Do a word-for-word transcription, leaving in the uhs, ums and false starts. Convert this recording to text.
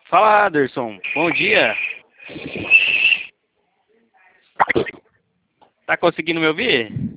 Fala, Aderson. Bom dia. Tá conseguindo me ouvir?